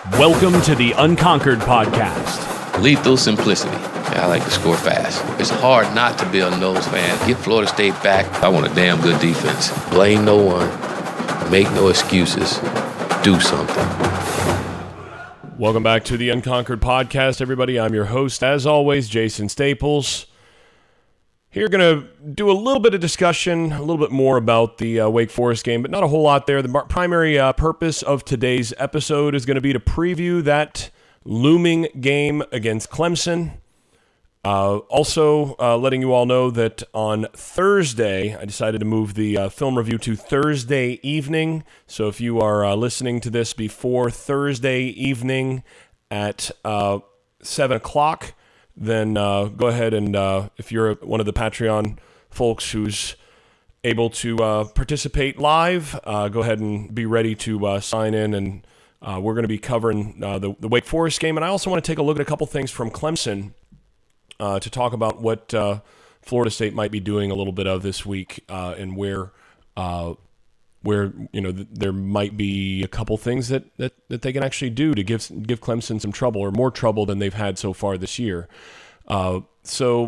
Welcome to the Unconquered Podcast. Lethal simplicity. I like to score fast. It's hard not to be a Noles fan. Get Florida State back. I want a damn good defense. Blame no one. Make no excuses. Do something. Welcome back to the Unconquered Podcast, everybody. I'm your host, as always, Jason Staples. Here, going to do a little bit of discussion, a little bit more about the Wake Forest game, but not a whole lot there. The primary purpose of today's episode is going to be to preview that looming game against Clemson. Also, letting you all know that on Thursday, I decided to move the film review to Thursday evening. So if you are listening to this before Thursday evening at 7 o'clock, then go ahead and if you're one of the Patreon folks who's able to participate live, go ahead and be ready to sign in. And we're going to be covering the Wake Forest game. And I also want to take a look at a couple things from Clemson to talk about what Florida State might be doing a little bit of this week and where there might be a couple things that they can actually do to give Clemson some trouble, or more trouble than they've had so far this year. Before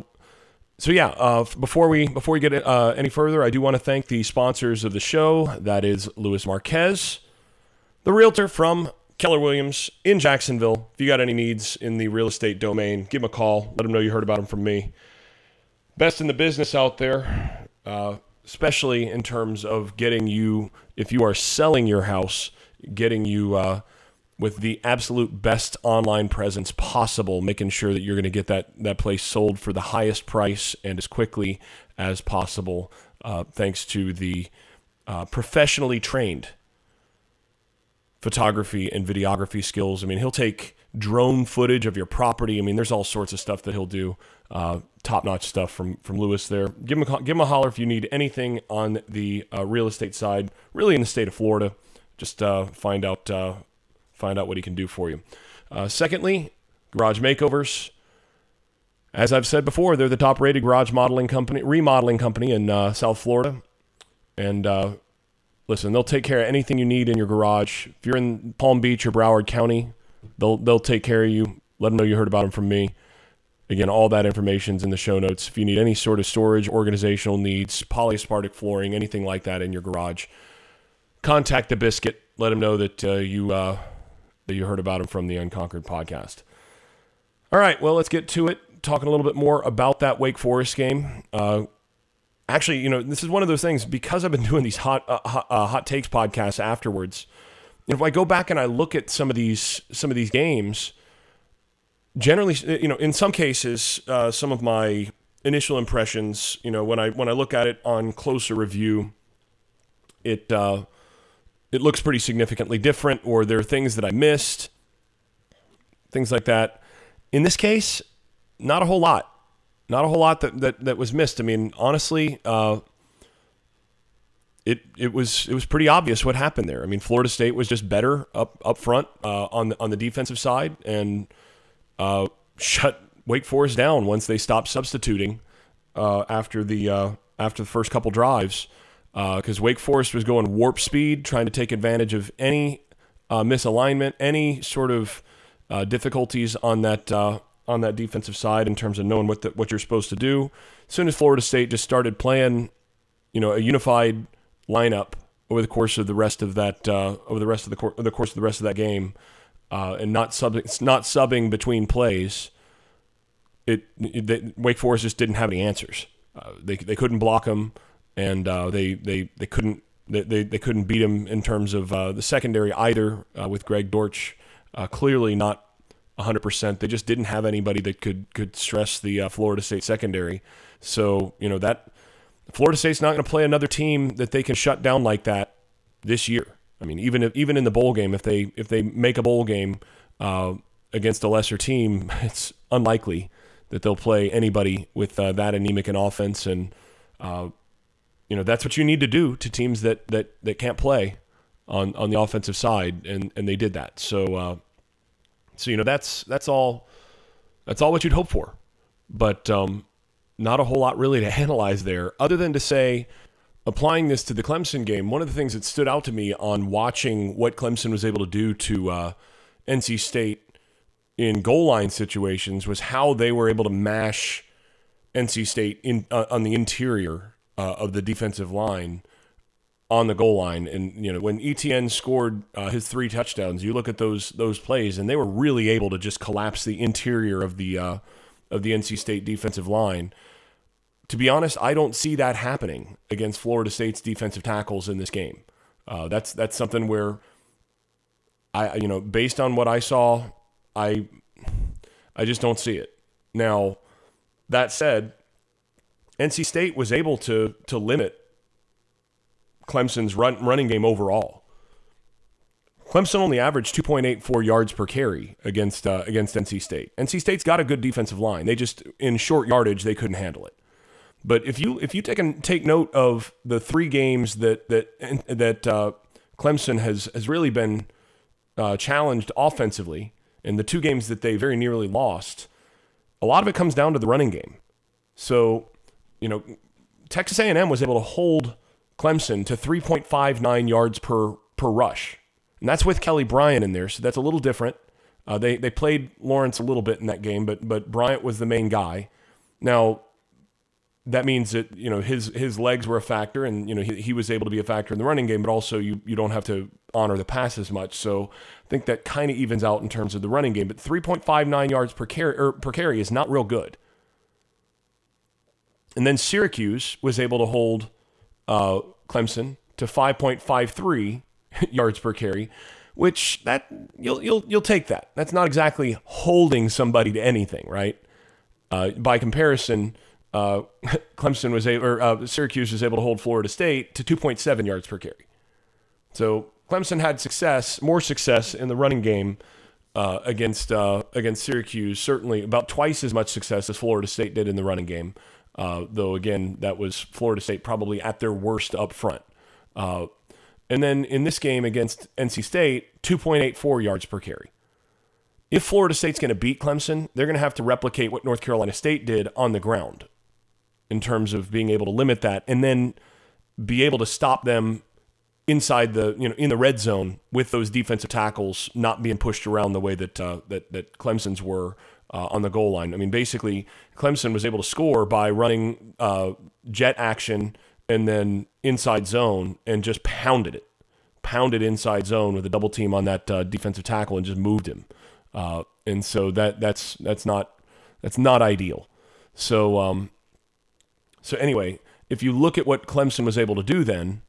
we get any further, I do want to thank the sponsors of the show. That is Louis Marquez, the realtor from Keller Williams in Jacksonville. If you got any needs in the real estate domain, give him a call. Let him know you heard about him from me. Best in the business out there. Especially in terms of getting you, if you are selling your house, getting you with the absolute best online presence possible, making sure that you're going to get that place sold for the highest price and as quickly as possible, thanks to the professionally trained photography and videography skills. I mean, he'll take drone footage of your property. I mean, there's all sorts of stuff that he'll do. Top-notch stuff from Lewis there. Give him a holler if you need anything on the real estate side, really in the state of Florida. Just find out what he can do for you. Secondly, Garage Makeovers. As I've said before, they're the top-rated garage remodeling company in South Florida. And listen, they'll take care of anything you need in your garage. If you're in Palm Beach or Broward County, they'll take care of you. Let them know you heard about them from me. Again, all that information's in the show notes. If you need any sort of storage, organizational needs, polyaspartic flooring, anything like that in your garage, contact the Biscuit. Let them know that you heard about him from the Unconquered Podcast. All right, well, let's get to it. Talking a little bit more about that Wake Forest game. Actually, this is one of those things, because I've been doing these hot takes podcasts afterwards. If I go back and I look at some of these games, generally, in some cases, some of my initial impressions, when I look at it on closer review, it looks pretty significantly different, or there are things that I missed, things like that. In this case, not a whole lot. Not a whole lot that was missed. I mean, honestly, it was pretty obvious what happened there. I mean, Florida State was just better up front on the defensive side, and shut Wake Forest down once they stopped substituting after the first couple drives, because Wake Forest was going warp speed, trying to take advantage of any misalignment, any sort of difficulties on that defensive side in terms of knowing what you're supposed to do. As soon as Florida State just started playing, a unified lineup over the course of the rest of that game. And not subbing between plays, Wake Forest just didn't have any answers. They couldn't block them, and they couldn't beat them in terms of the secondary either. With Greg Dortch clearly not 100%, they just didn't have anybody that could stress the Florida State secondary. So that Florida State's not going to play another team that they can shut down like that this year. I mean, even in the bowl game, if they make a bowl game against a lesser team, it's unlikely that they'll play anybody with that anemic an offense. And that's what you need to do to teams that can't play on the offensive side, and they did that. So that's all what you'd hope for. But not a whole lot really to analyze there, other than to say, applying this to the Clemson game, one of the things that stood out to me on watching what Clemson was able to do to NC State in goal line situations was how they were able to mash NC State on the interior of the defensive line on the goal line. And, when ETN scored his 3 touchdowns, you look at those plays, and they were really able to just collapse the interior of the NC State defensive line. To be honest, I don't see that happening against Florida State's defensive tackles in this game. That's something where based on what I saw, I just don't see it. Now, that said, NC State was able to limit Clemson's running game overall. Clemson only averaged 2.84 yards per carry against NC State. NC State's got a good defensive line. They just, in short yardage, they couldn't handle it. But if you take note of the 3 games that Clemson has really been challenged offensively, and the 2 games that they very nearly lost, a lot of it comes down to the running game. So, Texas A&M was able to hold Clemson to 3.59 yards per rush. And that's with Kelly Bryant in there, so that's a little different. They played Lawrence a little bit in that game, but Bryant was the main guy. Now, that means that his legs were a factor, and he was able to be a factor in the running game, but also you don't have to honor the pass as much. So I think that kind of evens out in terms of the running game. But 3.59 yards per carry is not real good. And then Syracuse was able to hold Clemson to 5.53 yards per carry, which that you'll take that. That's not exactly holding somebody to anything, right? By comparison, Syracuse was able to hold Florida State to 2.7 yards per carry. So Clemson had more success in the running game against Syracuse. Certainly, about twice as much success as Florida State did in the running game. Though again, that was Florida State probably at their worst up front. And then in this game against NC State, 2.84 yards per carry. If Florida State's going to beat Clemson, they're going to have to replicate what North Carolina State did on the ground in terms of being able to limit that and then be able to stop them inside in the red zone with those defensive tackles not being pushed around the way that Clemson's were on the goal line. I mean, basically, Clemson was able to score by running jet action and then inside zone and just pounded inside zone with a double team on that defensive tackle and just moved him. And so that's not ideal. So anyway, if you look at what Clemson was able to do then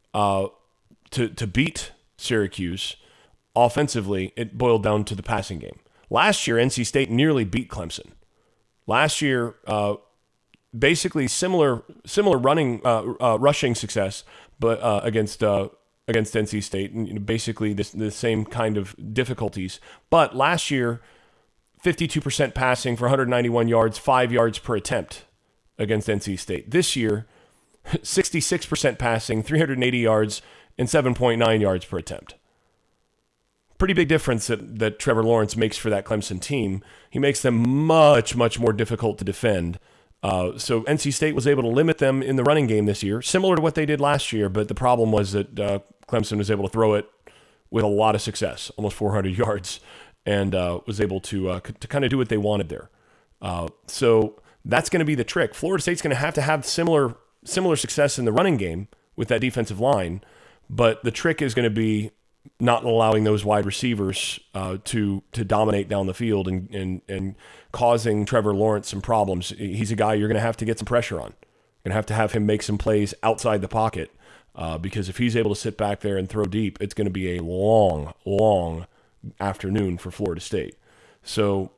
to beat Syracuse offensively, it boiled down to the passing game. Last year, NC State nearly beat Clemson. Last year, basically similar running rushing success, but against NC State, and basically the same kind of difficulties. But last year, 52% passing for 191 yards, 5 yards per attempt against NC State. This year, 66% passing, 380 yards, and 7.9 yards per attempt. Pretty big difference that Trevor Lawrence makes for that Clemson team. He makes them much, much more difficult to defend. So NC State was able to limit them in the running game this year, similar to what they did last year, but the problem was that Clemson was able to throw it with a lot of success, almost 400 yards, and was able to kind of do what they wanted there. So that's going to be the trick. Florida State's going to have similar success in the running game with that defensive line, but the trick is going to be not allowing those wide receivers to dominate down the field and causing Trevor Lawrence some problems. He's a guy you're going to have to get some pressure on. You're going to have him make some plays outside the pocket because if he's able to sit back there and throw deep, it's going to be a long, long afternoon for Florida State. So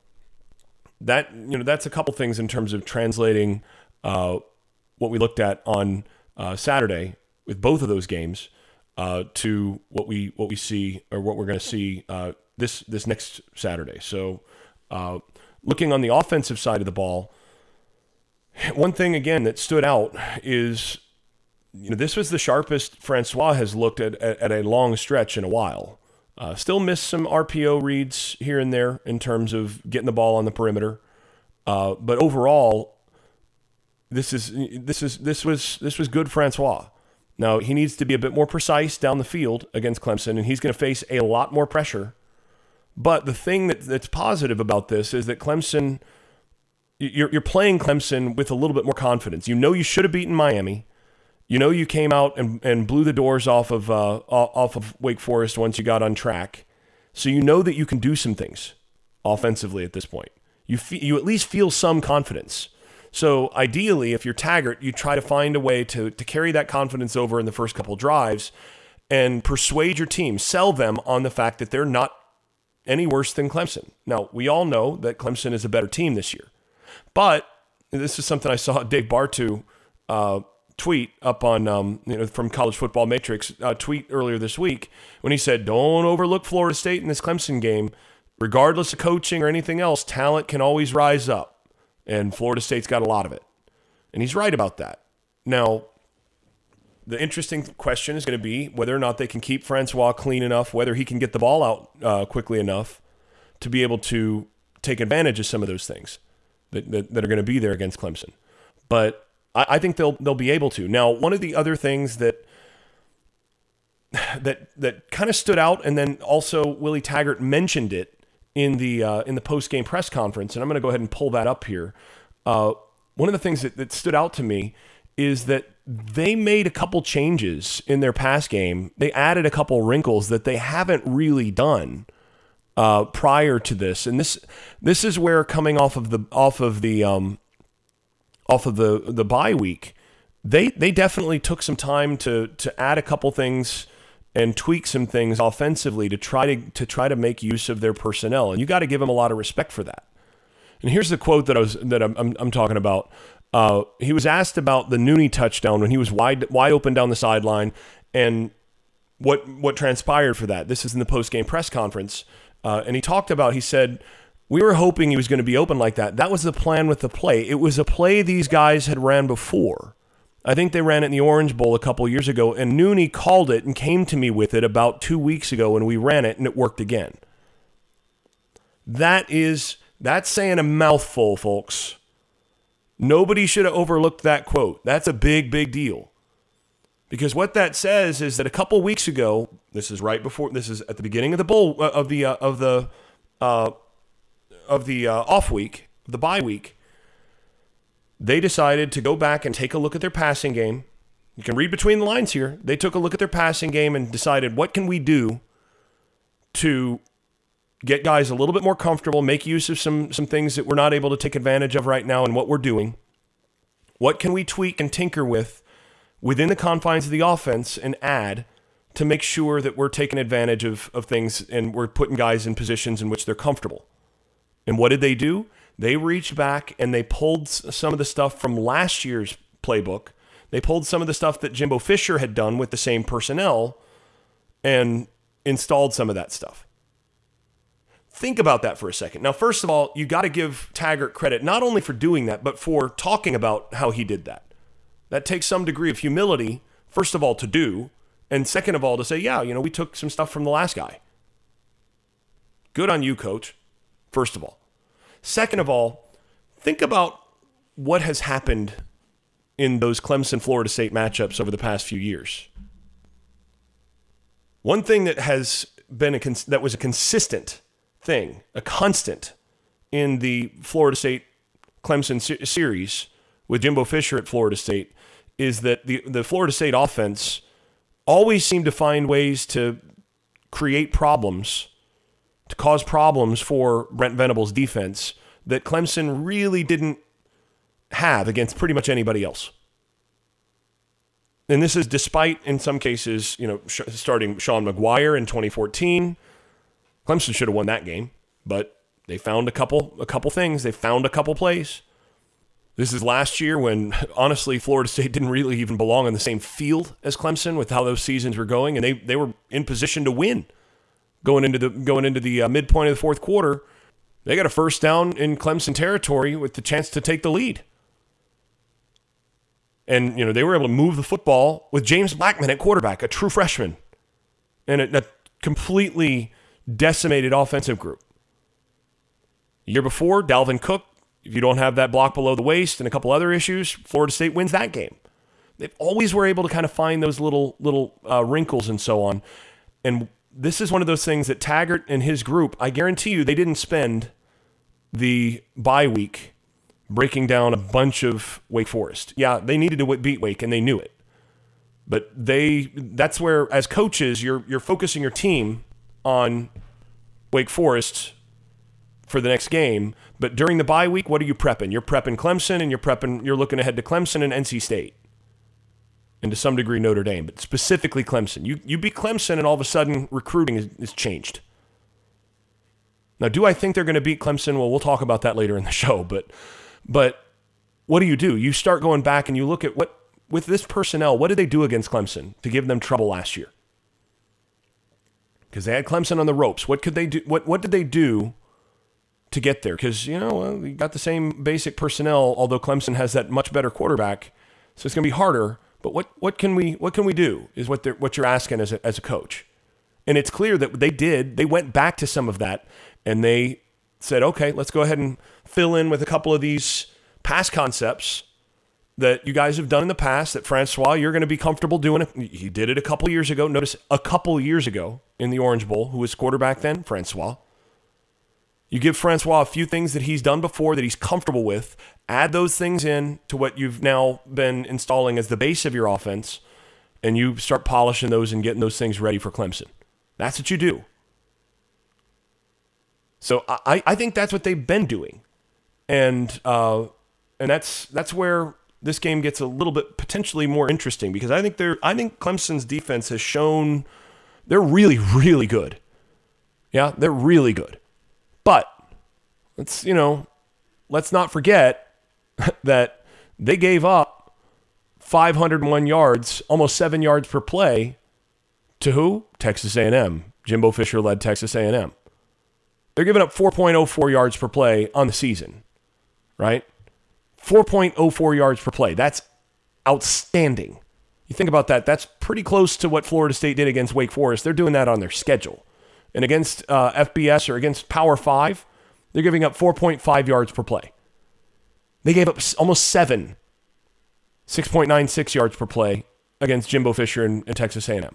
that's a couple things in terms of translating what we looked at on Saturday with both of those games to what we see or what we're going to see this next Saturday. So looking on the offensive side of the ball, one thing again that stood out is this was the sharpest Francois has looked at a long stretch in a while. Still missed some RPO reads here and there in terms of getting the ball on the perimeter, but overall, this was good Francois. Now, he needs to be a bit more precise down the field against Clemson, and he's going to face a lot more pressure. But the thing that's positive about this is that Clemson, you're playing Clemson with a little bit more confidence. You know you should have beaten Miami. You know you came out and blew the doors off of Wake Forest once you got on track. So you know that you can do some things offensively at this point. You at least feel some confidence. So ideally, if you're Taggart, you try to find a way to carry that confidence over in the first couple drives and persuade your team, sell them on the fact that they're not any worse than Clemson. Now, we all know that Clemson is a better team this year. But this is something I saw Dave Bartu tweet up on, from College Football Matrix, tweet earlier this week when he said, don't overlook Florida State in this Clemson game. Regardless of coaching or anything else, talent can always rise up. And Florida State's got a lot of it. And he's right about that. Now, the interesting question is going to be whether or not they can keep Francois clean enough, whether he can get the ball out quickly enough to be able to take advantage of some of those things that are going to be there against Clemson. But I think they'll be able to. Now, one of the other things that kind of stood out, and then also Willie Taggart mentioned it in the post-game press conference, and I'm going to go ahead and pull that up here. One of the things that stood out to me is that they made a couple changes in their pass game. They added a couple wrinkles that they haven't really done prior to this, and this is where, coming off of the bye week, they definitely took some time to add a couple things and tweak some things offensively to try to make use of their personnel, and you got to give them a lot of respect for that. And here's the quote that I'm talking about. He was asked about the Nooney touchdown when he was wide open down the sideline, and what transpired for that. This is in the post-game press conference, and he said, we were hoping he was going to be open like that. That was the plan with the play. It was a play these guys had ran before. I think they ran it in the Orange Bowl a couple years ago, and Nooney called it and came to me with it about 2 weeks ago, and we ran it, and it worked again. That's saying a mouthful, folks. Nobody should have overlooked that quote. That's a big, big deal. Because what that says is that a couple weeks ago, this is at the beginning of the bowl of the off week, the bye week, they decided to go back and take a look at their passing game. You can read between the lines here. They took a look at their passing game and decided, what can we do to get guys a little bit more comfortable, make use of some things that we're not able to take advantage of right now in what we're doing? What can we tweak and tinker with within the confines of the offense and add to make sure that we're taking advantage of things and we're putting guys in positions in which they're comfortable? And what did they do? They reached back and they pulled some of the stuff from last year's playbook. They pulled some of the stuff that Jimbo Fisher had done with the same personnel and installed some of that stuff. Think about that for a second. Now, first of all, you got to give Taggart credit not only for doing that, but for talking about how he did that. That takes some degree of humility, first of all, to do, and second of all, to say, yeah, we took some stuff from the last guy. Good on you, coach, first of all. Second of all, think about what has happened in those Clemson-Florida State matchups over the past few years. One thing that has been that was a consistent thing, a constant in the Florida State-Clemson series with Jimbo Fisher at Florida State is that the Florida State offense always seemed to find ways to create problems, to cause problems for Brent Venables' defense that Clemson really didn't have against pretty much anybody else. And this is despite, in some cases, starting Sean McGuire in 2014. Clemson should have won that game, but they found a couple things. They found a couple plays. This is last year when, honestly, Florida State didn't really even belong on the same field as Clemson with how those seasons were going, and they were in position to win. Going into the midpoint of the fourth quarter, they got a first down in Clemson territory with the chance to take the lead. And, they were able to move the football with James Blackman at quarterback, a true freshman, and a completely decimated offensive group. The year before, Dalvin Cook, if you don't have that block below the waist and a couple other issues, Florida State wins that game. They always were able to kind of find those little wrinkles and so on. And this is one of those things that Taggart and his group, I guarantee you, they didn't spend the bye week breaking down a bunch of Wake Forest. Yeah, they needed to beat Wake, and they knew it. But that's where, as coaches, you're focusing your team on Wake Forest for the next game. But during the bye week, what are you prepping? You're prepping Clemson, and you're looking ahead to Clemson and NC State. And to some degree Notre Dame, but specifically Clemson. You beat Clemson, and all of a sudden recruiting is changed. Now, do I think they're going to beat Clemson? Well, we'll talk about that later in the show. But what do? You start going back and you look at with this personnel, what did they do against Clemson to give them trouble last year? Because they had Clemson on the ropes. What could they do? What did they do to get there? Because, we got the same basic personnel, although Clemson has that much better quarterback. So it's going to be harder. But what can we do is what you're asking as a coach. And it's clear that they went back to some of that, and they said, okay, let's go ahead and fill in with a couple of these pass concepts that you guys have done in the past that Francois, you're going to be comfortable doing it. He did it a couple years ago. Notice a couple years ago in the Orange Bowl, who was quarterback then? Francois. You give Francois a few things that he's done before that he's comfortable with, add those things in to what you've now been installing as the base of your offense, and you start polishing those and getting those things ready for Clemson. That's what you do. So I think that's what they've been doing. And that's where this game gets a little bit potentially more interesting, because I think Clemson's defense has shown they're really, really good. Yeah, they're really good. But let's not forget that they gave up 501 yards, almost 7 yards per play, to who? Texas A&M. Jimbo Fisher led Texas A&M. They're giving up 4.04 yards per play on the season, right? 4.04 yards per play. That's outstanding. You think about that, that's pretty close to what Florida State did against Wake Forest. They're doing that on their schedule. And against FBS or against Power 5, they're giving up 4.5 yards per play. They gave up almost 6.96 yards per play against Jimbo Fisher and Texas A&M.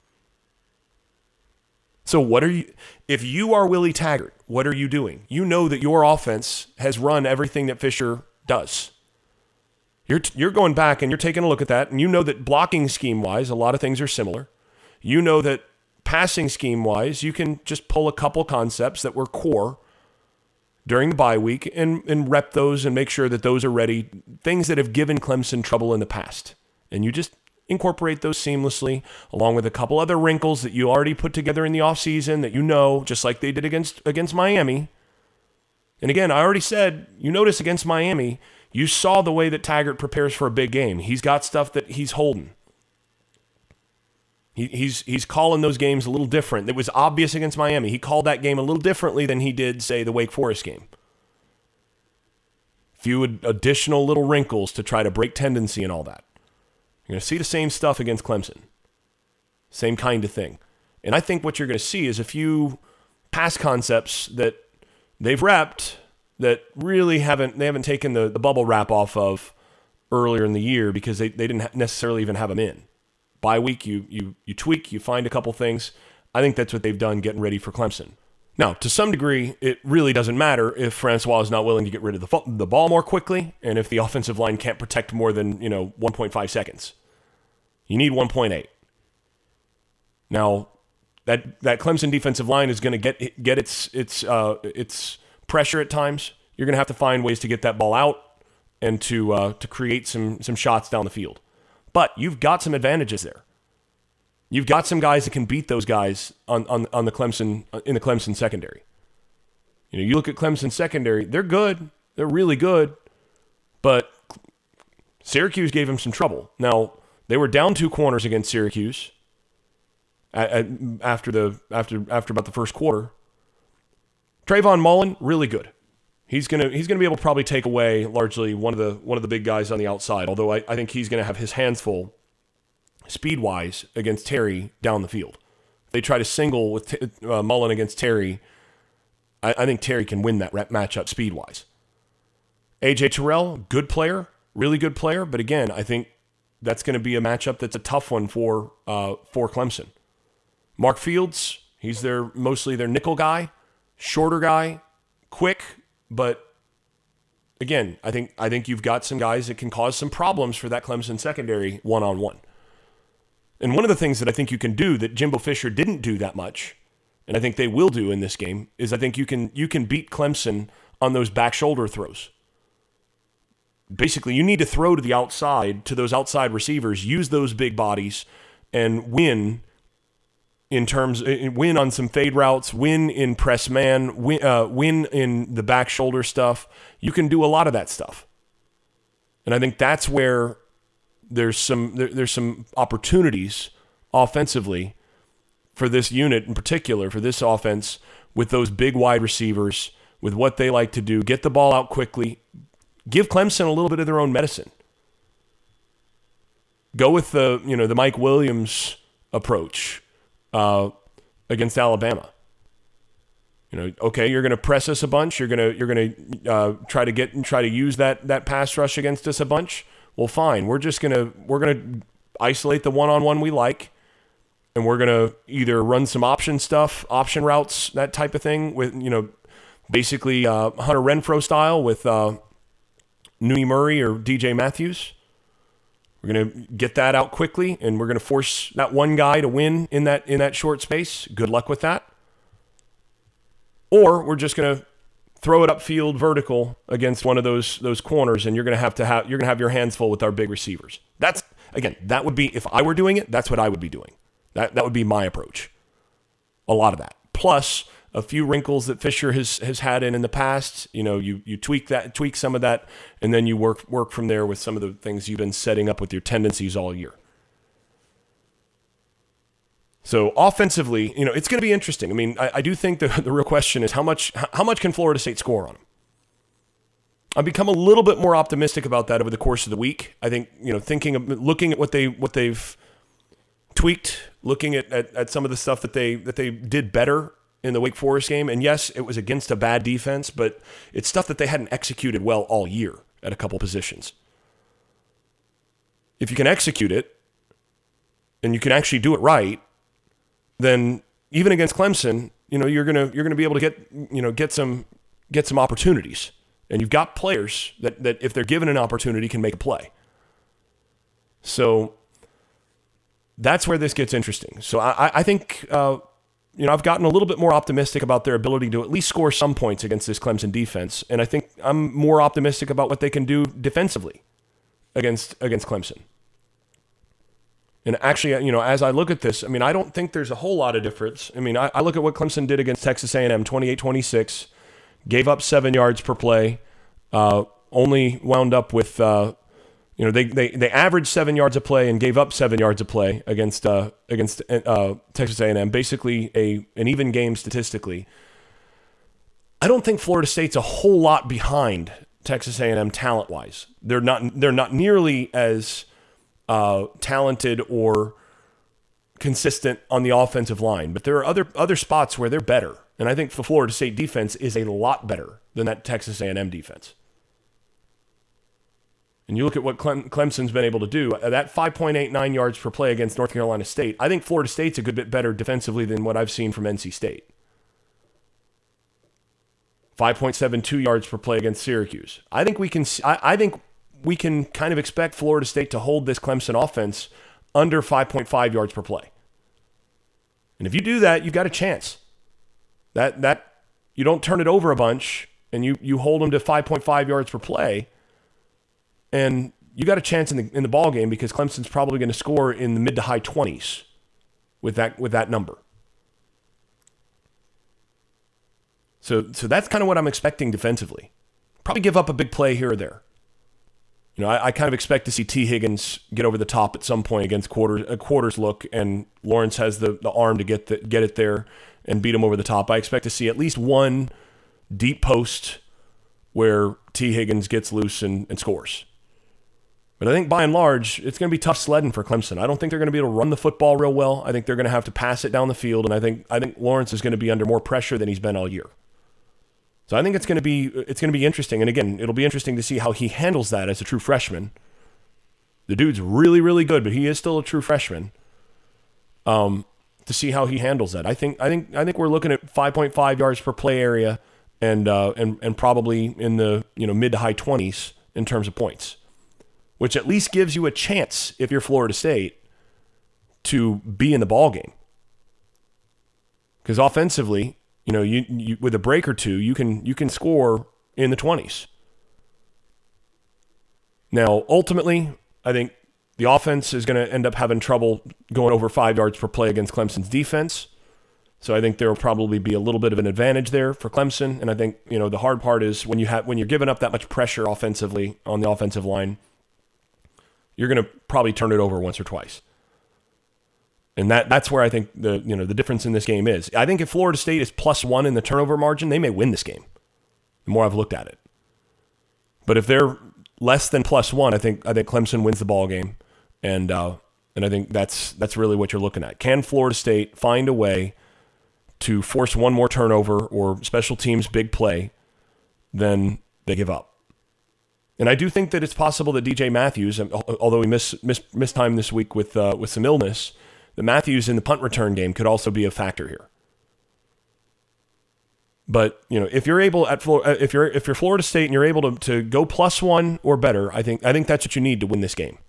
So if you are Willie Taggart, what are you doing? You know that your offense has run everything that Fisher does. You're going back and you're taking a look at that, and you know that blocking scheme-wise, a lot of things are similar. You know that passing scheme-wise, you can just pull a couple concepts that were core during the bye week and rep those and make sure that those are ready, things that have given Clemson trouble in the past. And you just incorporate those seamlessly, along with a couple other wrinkles that you already put together in the offseason that just like they did against Miami. And again, I already said, you notice against Miami, you saw the way that Taggart prepares for a big game. He's got stuff that he's holding. He's calling those games a little different. It was obvious against Miami. He called that game a little differently than he did, say, the Wake Forest game. Few additional little wrinkles to try to break tendency and all that. You're going to see the same stuff against Clemson. Same kind of thing. And I think what you're going to see is a few pass concepts that they've repped that really haven't taken the bubble wrap off of earlier in the year, because they didn't necessarily even have them in. Bye week, you tweak, you find a couple things. I think that's what they've done getting ready for Clemson. Now, to some degree, it really doesn't matter if Francois is not willing to get rid of the ball more quickly, and if the offensive line can't protect more than 1.5 seconds. You need 1.8. Now, that Clemson defensive line is going to get its pressure at times. You're going to have to find ways to get that ball out and to create some shots down the field. But you've got some advantages there. You've got some guys that can beat those guys on the Clemson in the Clemson secondary. You look at Clemson secondary; they're good, they're really good, but Syracuse gave them some trouble. Now they were down 2 corners against Syracuse after about the first quarter. Trayvon Mullen, really good. He's gonna be able to probably take away largely one of the big guys on the outside. Although I think he's gonna have his hands full, speed-wise, against Terry down the field. If they try to single with Mullen against Terry, I think Terry can win that matchup speed-wise. A.J. Terrell, good player, really good player, but again, I think that's going to be a matchup that's a tough one for Clemson. Mark Fields, He's mostly their nickel guy, shorter guy, quick, but again, I think you've got some guys that can cause some problems for that Clemson secondary one-on-one. And one of the things that I think you can do that Jimbo Fisher didn't do that much, and I think they will do in this game, is I think you can beat Clemson on those back shoulder throws. Basically, you need to throw to the outside, to those outside receivers, use those big bodies, and win on some fade routes, win in press man, win in the back shoulder stuff. You can do a lot of that stuff. And I think that's where there's some opportunities offensively for this unit in particular, for this offense, with those big wide receivers, with what they like to do, get the ball out quickly, give Clemson a little bit of their own medicine. Go with the Mike Williams approach against Alabama. Okay, you're going to press us a bunch. You're going to try to use that pass rush against us a bunch. Well, fine. We're going to isolate the one-on-one we like, and we're going to either run some option routes, that type of thing, with basically Hunter Renfrow style with Nui Murray or DJ Matthews. We're going to get that out quickly, and we're going to force that one guy to win in that short space. Good luck with that. Or we're just going to throw it upfield vertical against one of those corners, and you're going to have your hands full with our big receivers. That would be, if I were doing it, that's what I would be doing. That would be my approach. A lot of that. Plus a few wrinkles that Fisher has had in the past. You tweak some of that, and then you work from there with some of the things you've been setting up with your tendencies all year. So offensively, it's going to be interesting. I mean, I do think the real question is how much can Florida State score on them? I've become a little bit more optimistic about that over the course of the week. I think, looking at what they've tweaked, looking at some of the stuff that they did better in the Wake Forest game. And yes, it was against a bad defense, but it's stuff that they hadn't executed well all year at a couple positions. If you can execute it and you can actually do it right, then even against Clemson, you're gonna be able to get some opportunities, and you've got players that if they're given an opportunity can make a play. So that's where this gets interesting. So I think I've gotten a little bit more optimistic about their ability to at least score some points against this Clemson defense, and I think I'm more optimistic about what they can do defensively against Clemson. And actually, as I look at this, I don't think there's a whole lot of difference. I look at what Clemson did against Texas A&M, 28-26, gave up 7 yards per play, only wound up with, they averaged 7 yards a play and gave up 7 yards a play against Texas A&M, basically an even game statistically. I don't think Florida State's a whole lot behind Texas A&M talent-wise. They're not nearly as talented or consistent on the offensive line, but there are other spots where they're better, and I think the Florida State defense is a lot better than that Texas A&M defense. And you look at what Clemson's been able to do, that 5.89 yards per play against North Carolina State. I think Florida State's a good bit better defensively than what I've seen from NC State. 5.72 yards per play against Syracuse. I think we can kind of expect Florida State to hold this Clemson offense under 5.5 yards per play. And if you do that, you've got a chance. That you don't turn it over a bunch and you hold them to 5.5 yards per play, and you got a chance in the ball game because Clemson's probably going to score in the mid to high 20s with that number. So that's kind of what I'm expecting defensively. Probably give up a big play here or there. I kind of expect to see T. Higgins get over the top at some point against quarters look, and Lawrence has the arm to get it there and beat him over the top. I expect to see at least one deep post where T. Higgins gets loose and scores. But I think by and large, it's going to be tough sledding for Clemson. I don't think they're going to be able to run the football real well. I think they're going to have to pass it down the field, and I think Lawrence is going to be under more pressure than he's been all year. So I think it's going to be interesting. And again, it'll be interesting to see how he handles that as a true freshman. The dude's really, really good, but he is still a true freshman. So to see how he handles that. I think we're looking at 5.5 yards per play area and probably in the mid to high 20s in terms of points, which at least gives you a chance if you're Florida State to be in the ball game. Because offensively, you with a break or two, you can score in the 20s. Now, ultimately, I think the offense is going to end up having trouble going over 5 yards per play against Clemson's defense. So I think there will probably be a little bit of an advantage there for Clemson. And I think, the hard part is when you're giving up that much pressure offensively on the offensive line, you're going to probably turn it over once or twice. And that's where I think the difference in this game is. I think if Florida State is +1 in the turnover margin, they may win this game. The more I've looked at it. But if they're less than +1, I think Clemson wins the ball game. And I think that's really what you're looking at. Can Florida State find a way to force one more turnover or special teams big play, then they give up. And I do think that it's possible that DJ Matthews, although he missed time this week with some illness, that Matthews in the punt return game could also be a factor here. But if you're able if you're Florida State and you're able to go +1 or better, I think that's what you need to win this game.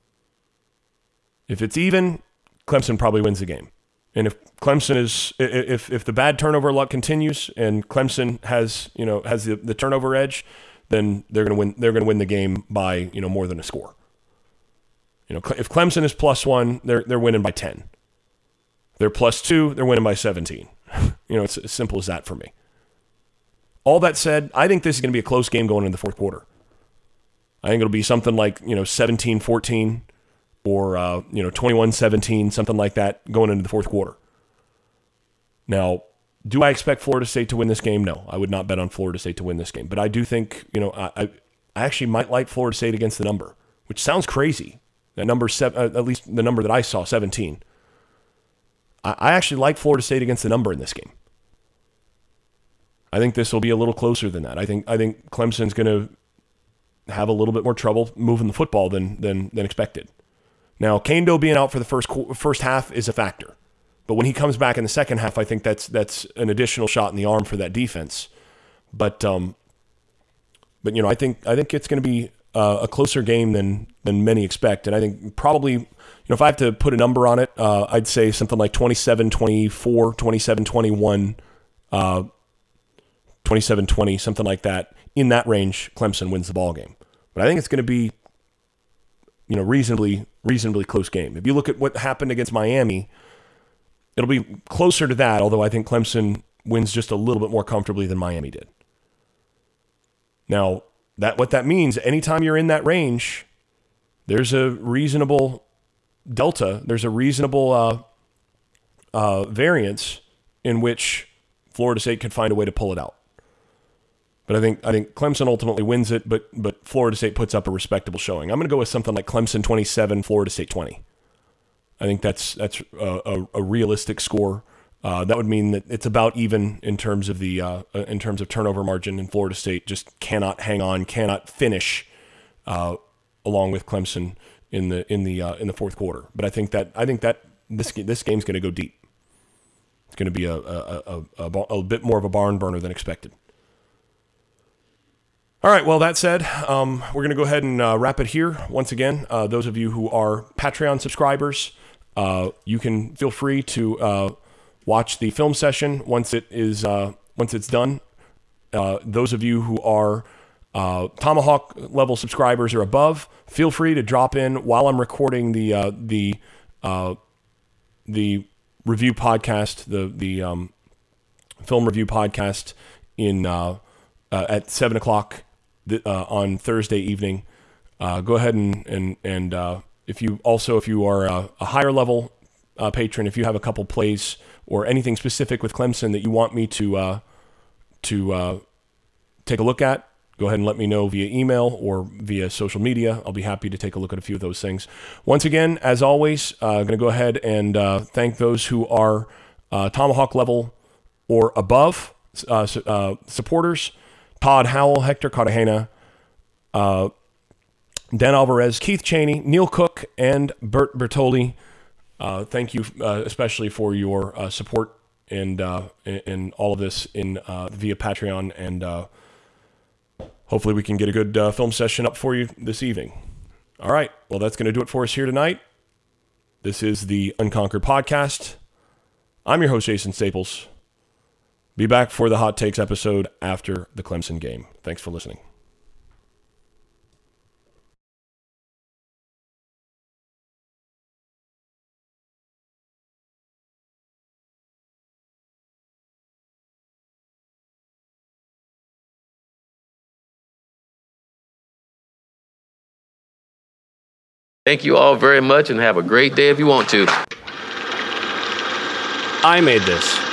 If it's even, Clemson probably wins the game. And if Clemson is, if the bad turnover luck continues and Clemson has the turnover edge, then they're going to win. They're going to win the game by more than a score. If Clemson is +1, they're winning by 10. If they're +2, they're winning by 17. It's as simple as that for me. All that said, I think this is going to be a close game going into the fourth quarter. I think it'll be something like 17-14. Or 21-17, something like that, going into the fourth quarter. Now, do I expect Florida State to win this game? No, I would not bet on Florida State to win this game. But I do think, I actually might like Florida State against the number, which sounds crazy. That number, at least the number that I saw, 17. I actually like Florida State against the number in this game. I think this will be a little closer than that. I think Clemson's going to have a little bit more trouble moving the football than expected. Now, Kane Doe being out for the first half is a factor. But when he comes back in the second half, I think that's an additional shot in the arm for that defense. But I think it's going to be a closer game than many expect. And I think probably, if I have to put a number on it, I'd say something like 27-24, 27-21, 27-20, something like that. In that range, Clemson wins the ball game. But I think it's going to be reasonably close game. If you look at what happened against Miami, it'll be closer to that, although I think Clemson wins just a little bit more comfortably than Miami did. Now, what that means, anytime you're in that range, there's a reasonable delta, there's a reasonable variance in which Florida State could find a way to pull it out. But I think Clemson ultimately wins it, but Florida State puts up a respectable showing. I'm going to go with something like Clemson 27, Florida State 20. I think that's a realistic score. That would mean that it's about even in terms of turnover margin, and Florida State just cannot hang on, cannot finish along with Clemson in the fourth quarter. But I think that this game's going to go deep. It's going to be a bit more of a barn burner than expected. All right, well, that said, we're going to go ahead and wrap it here. Once again, those of you who are Patreon subscribers, you can feel free to watch the film session once it's done. Those of you who are Tomahawk level subscribers or above, feel free to drop in while I'm recording the review podcast, the film review podcast at 7:00 on Thursday evening. Go ahead and if you are a higher level patron, if you have a couple plays or anything specific with Clemson that you want me to take a look at, go ahead and let me know via email or via social media. I'll be happy to take a look at a few of those things. Once again, as always, I'm going to go ahead and thank those who are Tomahawk level or above supporters: Todd Howell, Hector Cartagena, Dan Alvarez, Keith Cheney, Neil Cook, and Bert Bertoldi. thank you especially for your support and all of this via Patreon, and hopefully we can get a good film session up for you this evening. All right, well, that's going to do it for us here tonight. This is the Unconquered Podcast. I'm your host, Jason Staples. Be back for the Hot Takes episode after the Clemson game. Thanks for listening. Thank you all very much and have a great day if you want to. I made this.